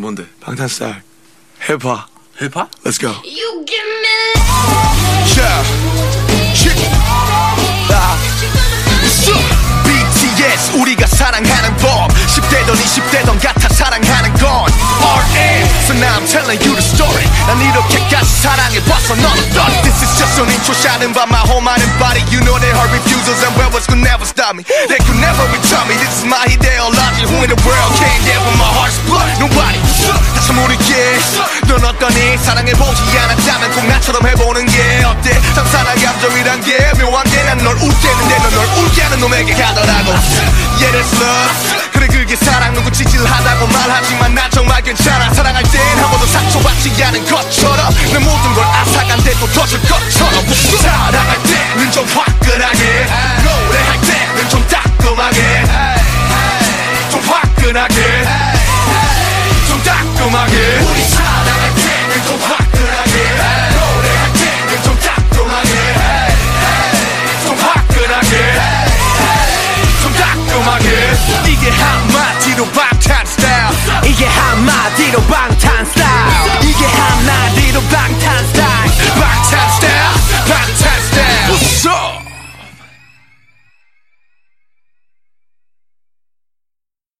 뭔데? 방탄스타일 힙합. 힙합? Let's go. You give me BTS 우리가 사랑하는 법 10대던 20대던 같아 사랑하는 건 RM So now I'm telling you the story 난 이렇게까지 사랑해봤어 넌 어떠니 This is just an intro shot about my whole mind and body You know they heard refusals and rebels could never stop me They could never return me This is my ideology Who in the world came there with my heart's blood Nobody 다시 모르게 넌 어떠니 사랑해보지 않았다면 꼭 나처럼 해보는 게 어때 상상한 감정이란 게 묘한 게 난 널 웃대는데 넌 널 웃게 하는 놈에게 가더라고 Yeah that's love 그래 그게 사랑 누구 찌질하다고 말하지만 난 정말 괜찮아 사랑할 땐 한 번도 상처받지 않은